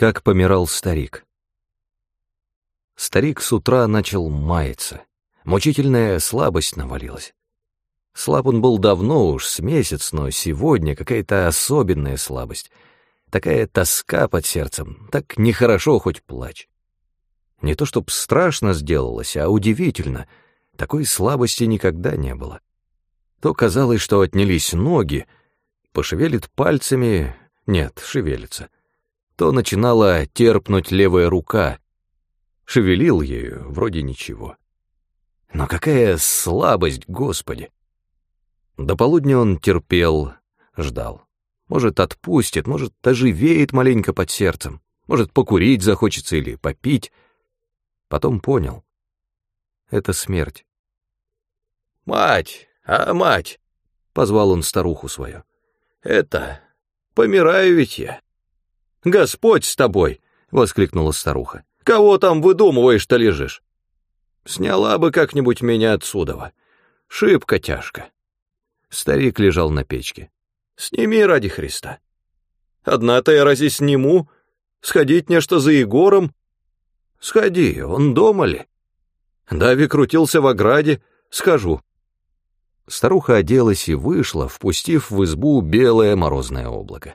Как помирал старик. Старик с утра начал маяться. Мучительная слабость навалилась. Слаб он был давно уж, с месяц, но сегодня какая-то особенная слабость. Такая тоска под сердцем, так нехорошо, хоть плачь. Не то чтоб страшно сделалось, а удивительно. Такой слабости никогда не было. То казалось, что отнялись ноги, пошевелит пальцами, нет, шевелится. То начинала терпнуть левая рука. Шевелил ею, вроде ничего. Но какая слабость, Господи! До полудня он терпел, ждал. Может, отпустит, может, оживеет маленько под сердцем, может, покурить захочется или попить. Потом понял. Это смерть. «Мать! А, мать!» — позвал он старуху свою. «Это... помираю ведь я». «Господь с тобой!» — воскликнула старуха. «Кого там выдумываешь-то лежишь? Сняла бы как-нибудь меня отсюда. Шибко тяжко». Старик лежал на печке. «Сними ради Христа». «Одна-то я разве сниму? Сходить нечто за Егором?» «Сходи, он дома ли?» «Дави крутился в ограде, схожу». Старуха оделась и вышла, впустив в избу белое морозное облако.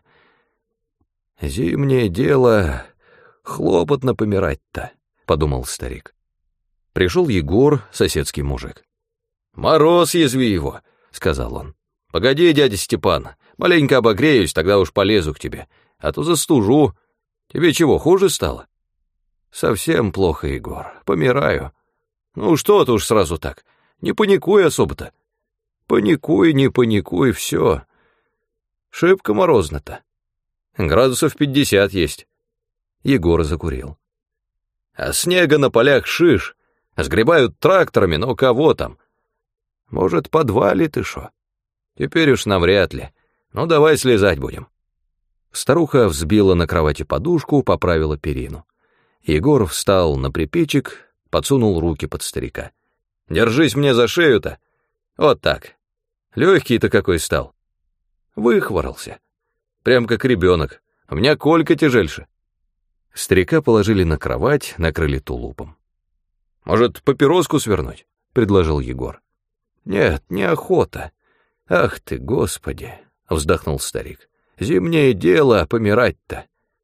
«Зимнее дело, хлопотно помирать-то», — подумал старик. Пришел Егор, соседский мужик. «Мороз, язви его», — сказал он. «Погоди, дядя Степан, маленько обогреюсь, тогда уж полезу к тебе, а то застужу. Тебе чего, хуже стало?» «Совсем плохо, Егор, помираю». «Ну что ты уж сразу так, не паникуй особо-то». «Паникуй, не паникуй, все. Шибко морозно-то. Градусов 50 есть». Егор закурил. «А снега на полях шиш, сгребают тракторами, но кого там? Может, подвалит и шо? Теперь уж навряд ли. Ну, давай слезать будем». Старуха взбила на кровати подушку, поправила перину. Егор встал на припечек, подсунул руки под старика. «Держись мне за шею-то. Вот так. Легкий-то какой стал. Выхворался. Прям как ребенок. У меня Колька тяжельше». Старика положили на кровать, накрыли тулупом. «Может, папироску свернуть?» — предложил Егор. «Нет, неохота. Ах ты, Господи!» — вздохнул старик. «Зимнее дело, а помирать-то».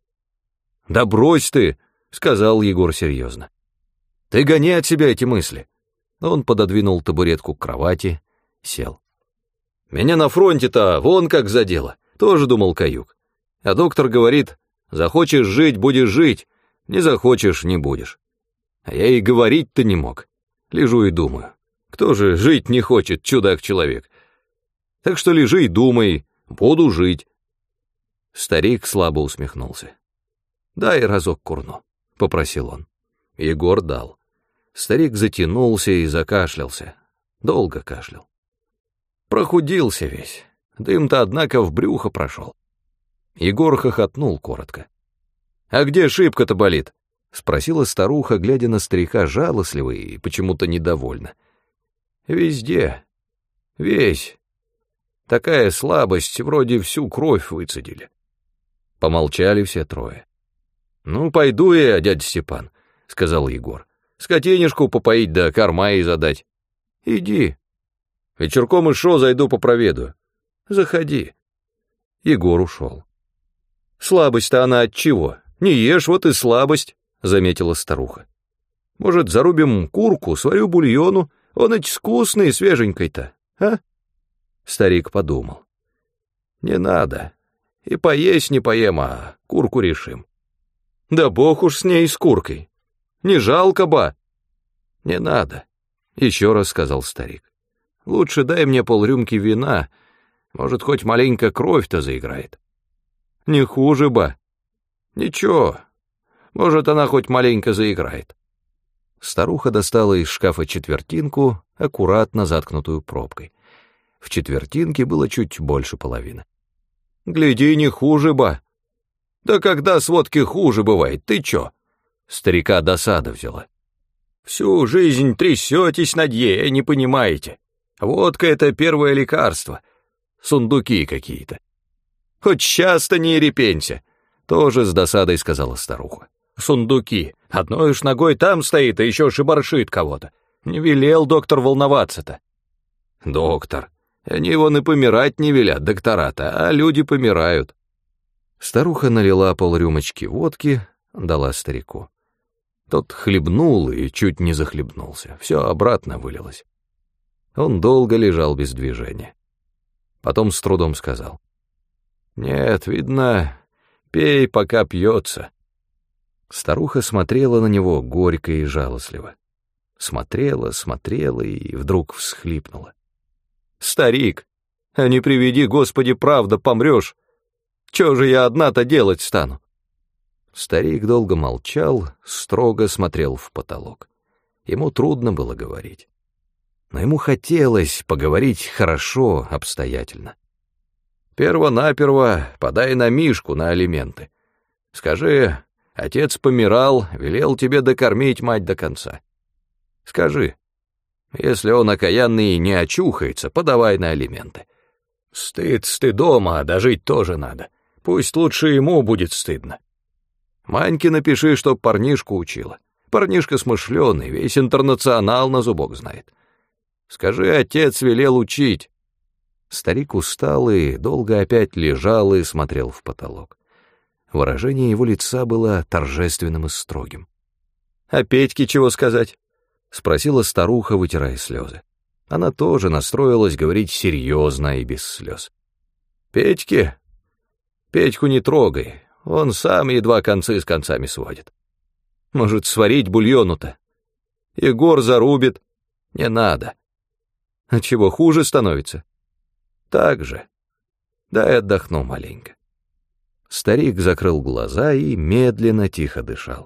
«Да брось ты!» — сказал Егор серьезно. «Ты гони от себя эти мысли». Он пододвинул табуретку к кровати, сел. «Меня на фронте-то вон как задело», — тоже думал каюк. А доктор говорит, захочешь жить — будешь жить, не захочешь — не будешь. А я и говорить-то не мог. Лежу и думаю, кто же жить не хочет, чудак-человек? Так что лежи и думай, буду жить. Старик слабо усмехнулся. «Дай разок курну», — попросил он. Егор дал. Старик затянулся и закашлялся. Долго кашлял. Прохудился весь. Дым-то, однако, в брюхо прошел. Егор хохотнул коротко. «А где шибко-то болит?» — спросила старуха, глядя на старика жалостливо и почему-то недовольно. «Везде. Весь. Такая слабость, вроде всю кровь выцедили». Помолчали все трое. «Ну, пойду я, дядя Степан», — сказал Егор. «Скотинишку попоить да корма ей задать». «Иди». «Вечерком и шо зайду попроведаю». «Заходи». Егор ушел. «Слабость-то она от чего? Не ешь, вот и слабость», — заметила старуха. «Может, зарубим курку, сварю бульону, он ведь вкусный, свеженькой-то, а?» Старик подумал. «Не надо. И поесть не поем, а курку решим». «Да бог уж с ней, с куркой. Не жалко ба». «Не надо», — еще раз сказал старик. «Лучше дай мне полрюмки вина, может, хоть маленько кровь-то заиграет». «Не хуже ба». «Ничего, может, она хоть маленько заиграет». Старуха достала из шкафа четвертинку, аккуратно заткнутую пробкой. В четвертинке было чуть больше половины. «Гляди, не хуже ба». «Да когда с водки хуже бывает, ты чё?» Старика досада взяла. «Всю жизнь трясетесь над ей, не понимаете. Водка — это первое лекарство. Сундуки какие-то. Хоть часто не репенься. Тоже с досадой сказала старуха. Сундуки. Одной уж ногой там стоит, а еще шибаршит кого-то. Не велел доктор волноваться-то. Доктор. Они вон и помирать не велят, доктора-то, а люди помирают. Старуха налила полрюмочки водки, дала старику. Тот хлебнул и чуть не захлебнулся. Все обратно вылилось. Он долго лежал без движения. Потом с трудом сказал. «Нет, видно, пей, пока пьется». Старуха смотрела на него горько и жалостливо. Смотрела и вдруг всхлипнула. «Старик, а не приведи, Господи, правда, помрешь. Чего же я одна-то делать стану?» Старик долго молчал, строго смотрел в потолок. Ему трудно было говорить. Но ему хотелось поговорить хорошо, обстоятельно. «Перво-наперво подай на Мишку на алименты. Скажи, отец помирал, велел тебе докормить мать до конца. Скажи, если он окаянный не очухается, подавай на алименты. Стыд стыдом, а дожить тоже надо. Пусть лучше ему будет стыдно. Маньке напиши, чтоб парнишку учила. Парнишка смышленый, весь интернационал на зубок знает. Скажи, отец велел учить». Старик устал и долго опять лежал и смотрел в потолок. Выражение его лица было торжественным и строгим. «А Петьке чего сказать?» — спросила старуха, вытирая слезы. Она тоже настроилась говорить серьезно и без слез. «Петьке? Петьку не трогай, он сам едва концы с концами сводит. Может, сварить бульону-то? Егор зарубит. Не надо. А чего, хуже становится? Так же. Дай отдохну маленько». Старик закрыл глаза и медленно, тихо дышал.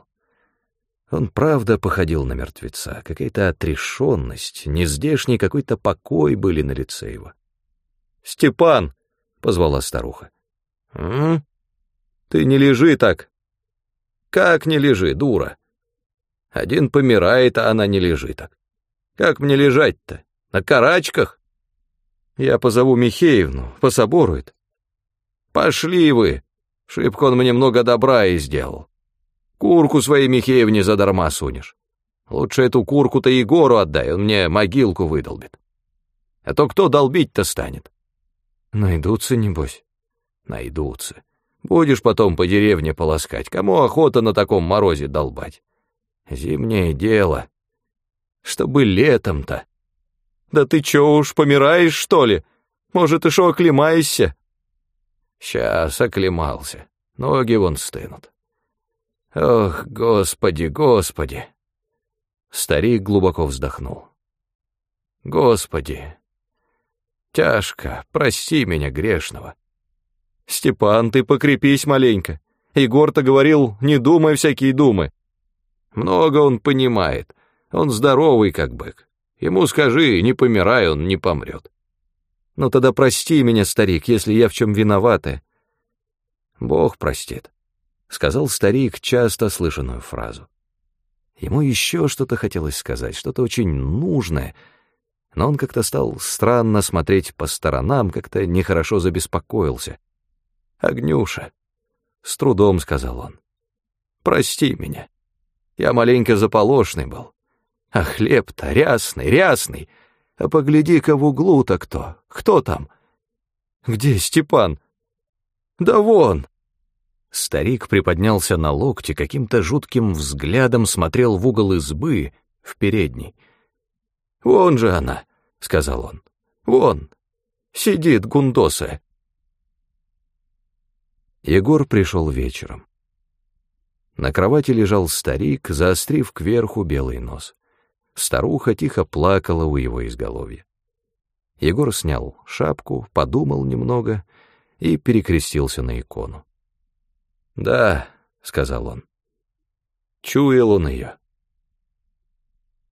Он правда походил на мертвеца, какая-то отрешенность, нездешний какой-то покой были на лице его. «Степан!» — позвала старуха. «Ты не лежи так». «Как не лежи, дура? Один помирает, а она не лежит так. Как мне лежать-то? На карачках?» «Я позову Михеевну, пособорует». «Пошли вы! Шибко он мне много добра и сделал. Курку своей Михеевне задарма сунешь. Лучше эту курку-то Егору отдай, он мне могилку выдолбит. А то кто долбить-то станет?» «Найдутся, небось». «Найдутся. Будешь потом по деревне полоскать. Кому охота на таком морозе долбать? Зимнее дело. Чтобы летом-то». «Да ты чё уж, помираешь, что ли? Может, и шо оклемаешься?» «Сейчас оклемался. Ноги вон стынут. Ох, Господи, Господи!» Старик глубоко вздохнул. «Господи, тяжко, прости меня, грешного». «Степан, ты покрепись маленько. Егор-то говорил, не думай всякие думы». «Много он понимает. Он здоровый, как бык. Ему скажи, не помирай, он не помрет». «Ну тогда прости меня, старик, если я в чем виновата». «Бог простит», — сказал старик часто слышанную фразу. Ему еще что-то хотелось сказать, что-то очень нужное, но он как-то стал странно смотреть по сторонам, как-то нехорошо забеспокоился. «Агнюша», — с трудом сказал он, — «прости меня. Я маленько заполошный был. А хлеб-то рясный. А погляди-ка в углу-то кто? Кто там?» «Где Степан?» «Да вон!» Старик приподнялся на локте, каким-то жутким взглядом смотрел в угол избы, в передней. «Вон же она», — сказал он. «Вон, сидит гундосая». Егор пришел вечером. На кровати лежал старик, заострив кверху белый нос. Старуха тихо плакала у его изголовья. Егор снял шапку, подумал немного и перекрестился на икону. «Да», — сказал он, — чуял он ее.